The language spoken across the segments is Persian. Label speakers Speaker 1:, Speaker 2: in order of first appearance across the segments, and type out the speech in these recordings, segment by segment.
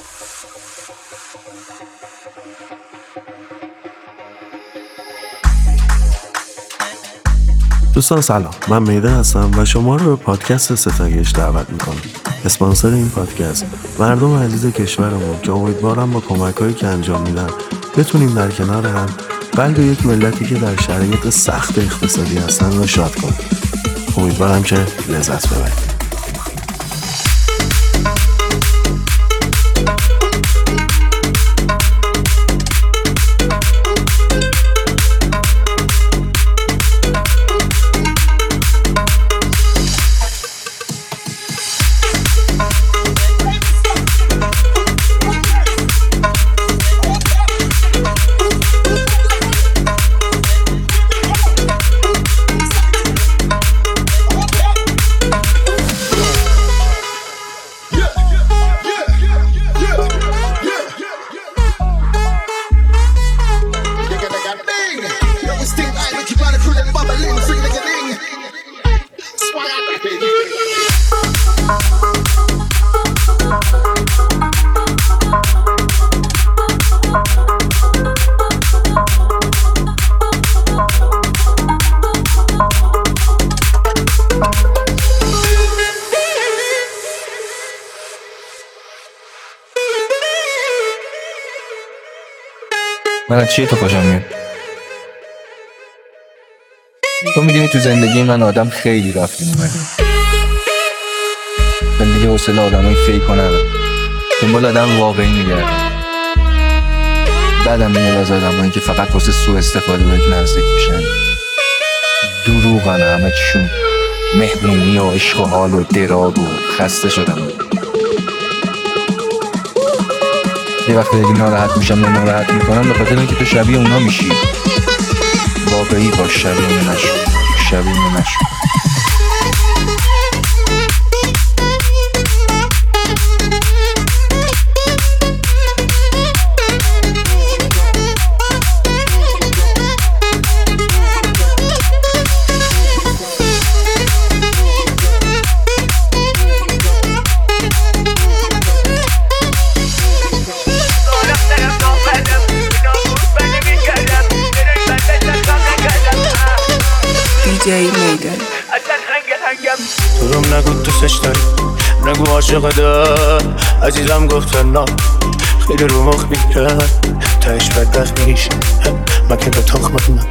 Speaker 1: دوستان سلام، من میده هستم و شما رو به پادکست ستایش دعوت میکنم. اسپانسر این پادکست مردم عزیز کشورمون که امیدوارم با کمک‌هایی که انجام میدن بتونیم در کنار هم قلب یک ملتی که در شرایط سخت اقتصادی هستن رو شاد کنیم. امیدوارم که لذت ببرید.
Speaker 2: من از چیه تو خوشم میاد؟ تو میدونی تو زندگی من آدم خیلی رفتیم اومده. زندگی حوصله آدمای فیک و نداره. دنبال آدم واقعی میگردم. بعدم میاد از آدمایی که فقط واسه سوء استفاده بهت نزدیک میشن. دروغن همه چون. مهمونی و عشق و حال و دراد و خسته شدم. یه وقت دیگه ناراحت میشم و ناراحت میکنم به خاطر اینکه تو شبیه اونا میشی. واقعی باش، شبیه نشو.
Speaker 3: تو روم نگو دوستش داری، نگو عاشق دار. عزیزم گفتن نه، خیلی رو مخ میره، تهش بدبخت میشه. مگه به تخمت من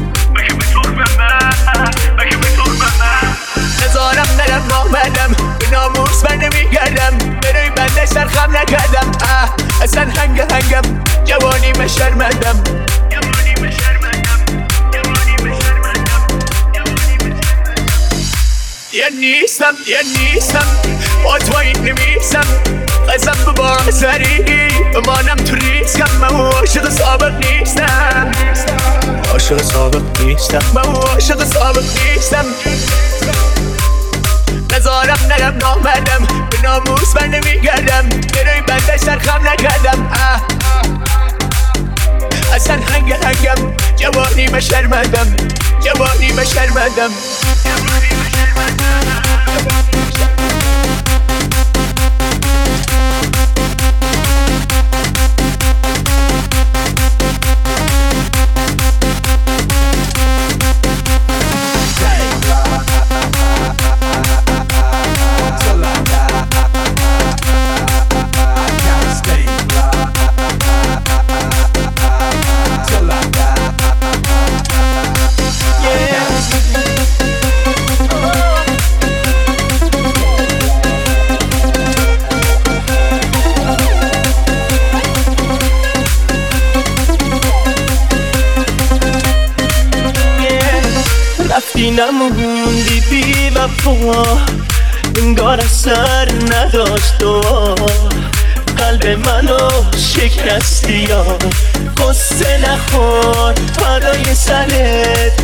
Speaker 3: نزارم نرم نامدم، به ناموس من نمیگردم، برای بنده سرخم نکردم. اصلا هنگم جوانی مشرمندم. یه نیستم با تو این نمیستم. قسم به بام سری بمانم تو ریسکم. من عاشق سابق نیستم. نزارم نرم نامدم، به ناموس من نمیگردم، برای بنده سرخم نکردم. اصلا هنگم جوانی مشرمندم. رفتی نموندی بی وفا، انگار اثر نداشت دعا. قلب منو شکستی یا قصه نخور. فدای سرت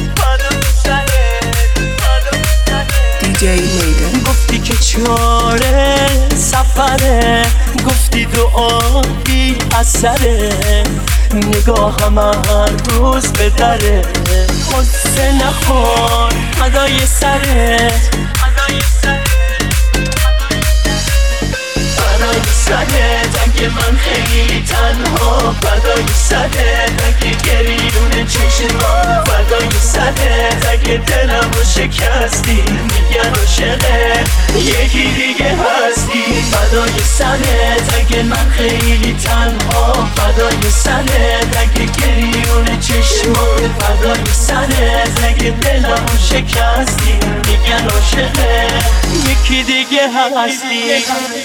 Speaker 4: دیجی میدن.
Speaker 3: گفتی که چاره سفره، گفتی دعا بی اثره. نگاهم هر روز به دره، قصه نخور. فدای سرت برای سرت اگه من خیلی تنها فدای سرت، اگه گریون چشمات فدای سرت، اگه دلم رو شکستی میگن عاشقه یکی دیگه هستی فدای سرت، اگه من خیلی تنها فدای سرت، اگه گریون چشمات فدای سرت، اگه دلم رو شکستی میگن عاشقه یکی دیگه هستی.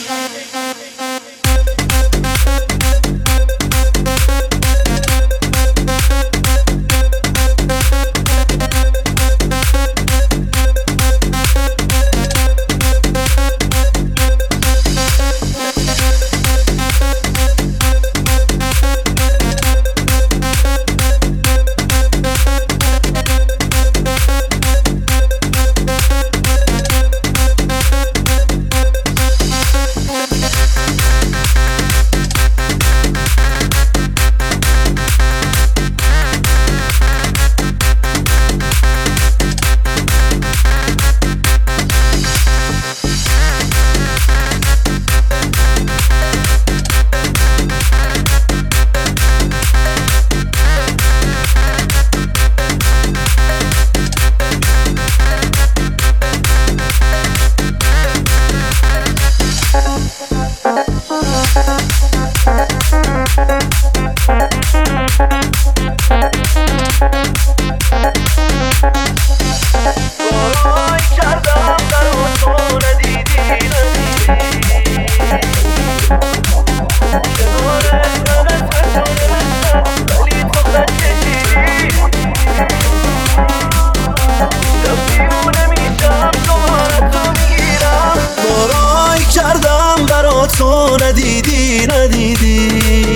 Speaker 3: تو ندیدی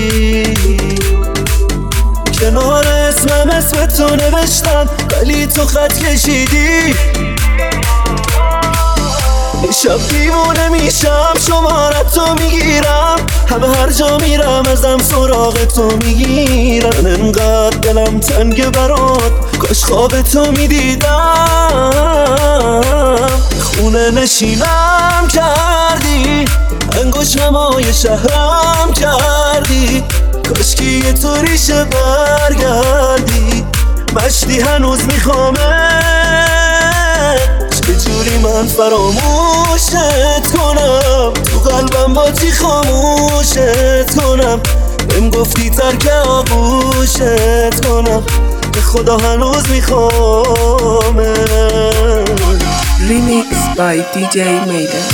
Speaker 3: کنار اسم تو نوشتم ولی تو خط کشیدی، شب دیوونه میشم شمارت تو میگیرم، همه هر جا میرم ازم سراغ تو میگیرم، انقدر دلم تنگ برات کاش خواب تو میدیدم، خونه نشینم کردی انگوش نمای شهرم کردی، کاش که یه طوریشه برگردی، مشتی هنوز میخوامه چجوری من فراموشت کنم، تو قلبم با چی خاموشت کنم، بهم گفتی ترک آغوشت کنم، به خدا هنوز میخوامه.
Speaker 4: Remix by DJ Maiden.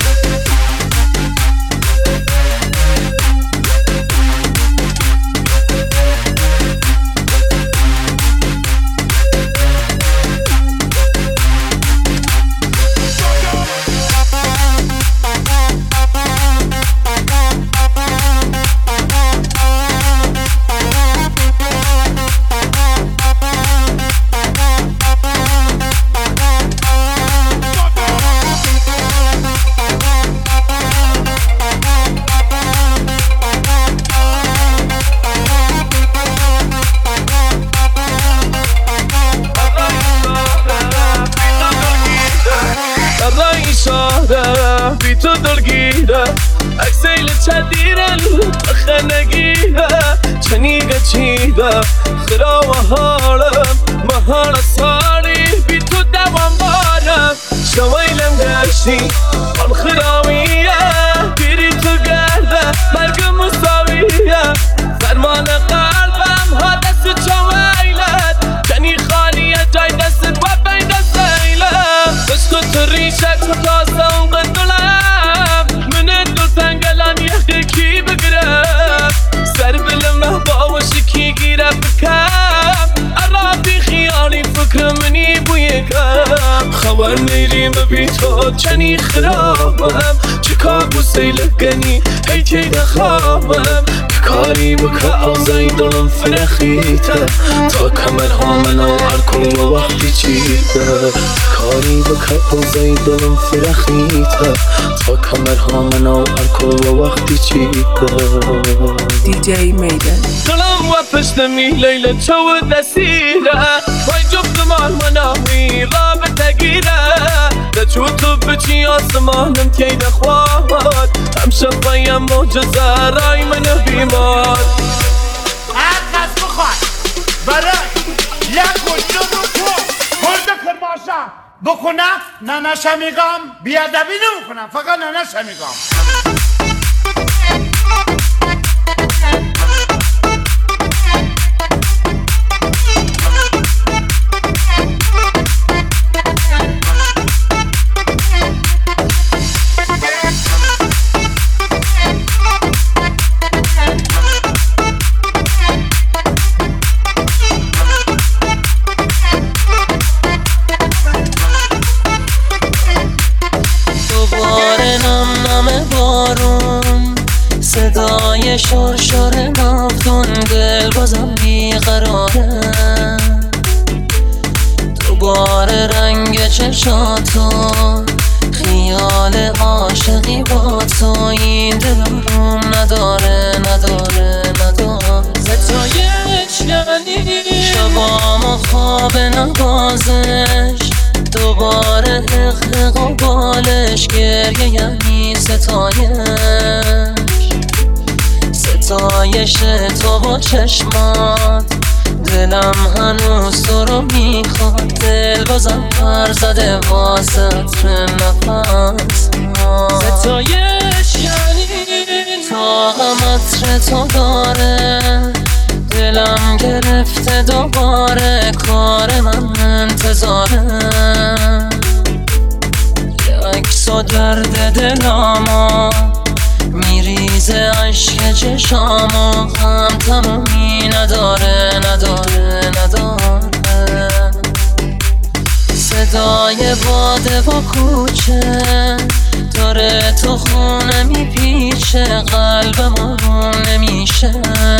Speaker 3: بی تو دلگیره اکسیل چدیره اخه نگیره چنیگه چیده خرا و حالم مهار سالی بی تو دوام دارم شویلم گشتی آن خرامیه بیری تو گرده مرگ مساویه فرمان قلبم ها دست چویلت کنی خالیه جای دست و بین دست ایلم عشق تو ریشه تو تاسه قدلم من دل تنگلان یکی بگرم سر بلمه با شکی گیره بکم عرابی خیالی فکر منی بویگم خبر نیریم بی تو چنی خرابم چه کابوسی لگنی هی چی دخوابم کاری بکه آزای دلم فرخیته تا کمر هامنو هرکن و وقتی چیده کاری بکه آزای دلم فرخیته تا کمر هامنو هرکن و وقتی چیده
Speaker 4: DJ Maiden.
Speaker 3: دلم و پشتمی لیل چو دسیره وای جفت مال منامی را به تگیره ده چو تو بچی آسمانم که دخواد هم شفا
Speaker 5: مایم معجزه رای من بیمار
Speaker 6: از بخواد برای لکو جلو تو خورده کرماشا بکنه ننشه میگم بیادبی نمیکنم فقط ننشه میگم
Speaker 7: صدای شرشر نافتون دل بازم بیقراره دوباره رنگ چشاتو خیال عاشقی با تو این دلم نداره ستایش یعنی شبام و خواب نوازش دوباره حق و بالش گریه یعنی ستایش تو با چشمات دلم هنوز تو رو میخواد دل بازم پر زده واسه عطر نفس ستایش یعنی طاقم عطر تو داره دلم گرفته دوباره کار من انتظاره عکس و درد دلامو میریزه عشق چشامو هم تمومی نداره صدای باده و کوچه داره تو خونه میپیچه قلبم آروم نمیشه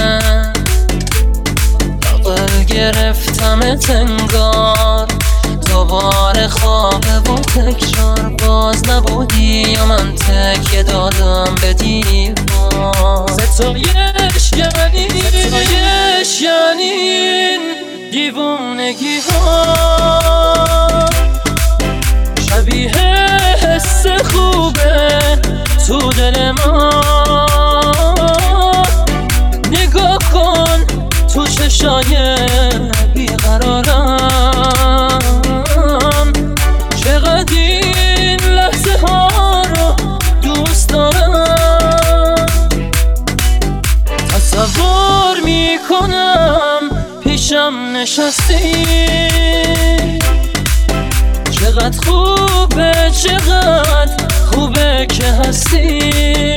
Speaker 7: عقل گرفتم تنگار دوباره خوابه و تکرار باز نبودی و من تکیه دادم به دیوار ستایش یعنی دیوونگی ها شبیه حس خوبه تو دل ما نگاه کن تو چشای بیقرارم چقدر این لحظه ها رو دوست دارم تصور میکنم پیشم نشستی چقدر خوبه که هستی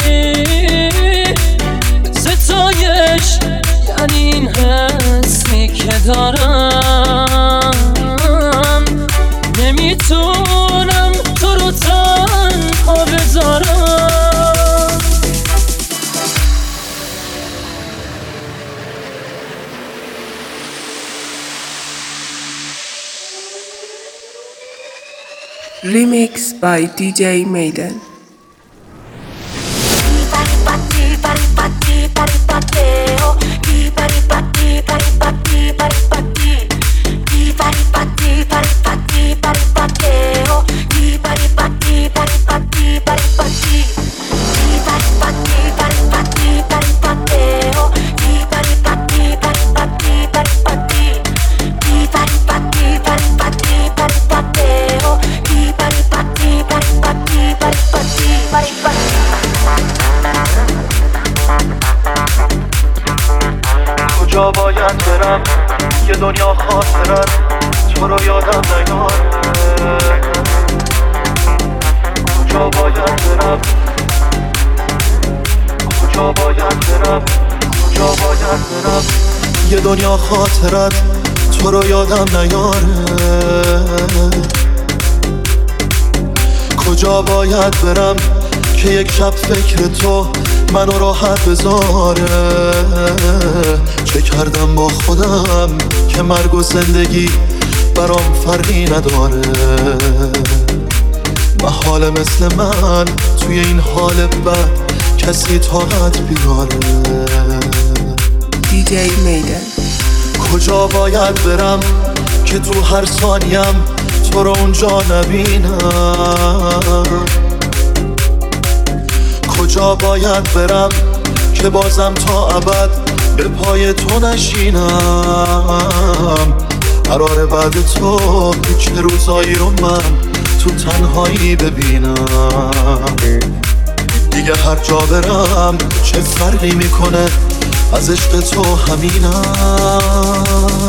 Speaker 7: ستایش یعنی این حسی که دارم نمیتونم تو رو تنها بذارم
Speaker 4: Remix by DJ Maiden.
Speaker 3: کجا باید برم یه دنیا خاطرت تو رو یادم نیاره کجا باید برم یه دنیا خاطرت تو رو یادم نیاره کجا باید برم که یک شب فکر تو منو راحت بذاره چه کردم با خودم که مرگ و زندگی برام فرقی نداره محال مثل من توی این حال بد کسی طاقت بیاره
Speaker 4: DJ Maiden.
Speaker 3: کجا باید برم که تو هر ثانیم تو رو اونجا نبینم
Speaker 1: کجا باید برم که بازم تا ابد به پای تو نشینم. قراره بعد تو چه روزایی رو من تو تنهایی ببینم. دیگه هر جا برم چه فرقی میکنه، از عشق تو همینم.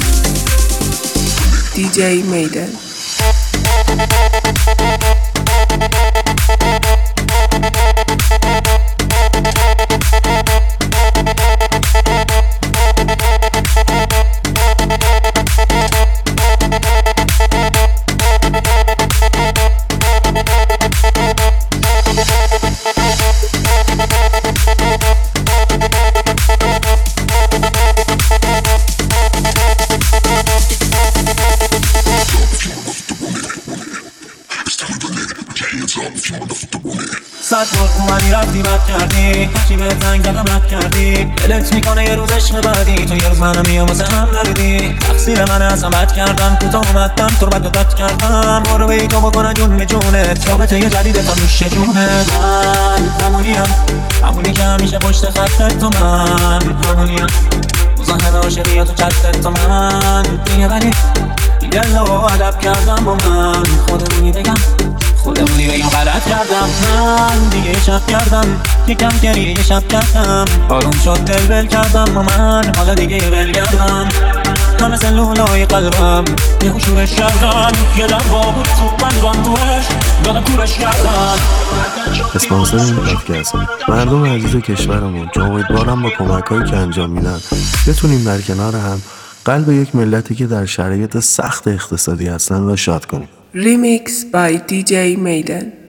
Speaker 4: DJ Maiden.
Speaker 5: صد بار اومدی رفتی بد کردی، هرچی به زنگ زدم رد کردی. دلت میکنه یه روز عشق بعدی، تو یه روز منو میام واسه هم ندیدی. تقصیر منه ازم بد کردم، کوتاه اومدم تو رو بد کردم. برو به تو بکنه جون به جونت، رابطه یه جدیده تا نوش جونت. من همونی که همیشه پشت خطت تو، من همونیم مزاحم عاشقی تو چتت تو. من دیگه ولی دیگه لو ادب کردم با من، خودمونی بگم غلط کردم. من دیگه شب کردم، یکم گریه شب کردم. آروم شد دل بل کردم با من، حالا دیگه بل کردم. همه سلولای قلبم یه خوشورش کردم. یه لبا بود تو بندم توش دادم کورش کردم.
Speaker 1: اسپانسر این پادکست مردم عزیز کشورمون که امیدوارم با کمک‌هایی که انجام میدن بتونیم در کنار هم قلب یک ملتی که در شرایط سخت اقتصادی هستن را شاد کنیم.
Speaker 4: Remix by DJ Maiden.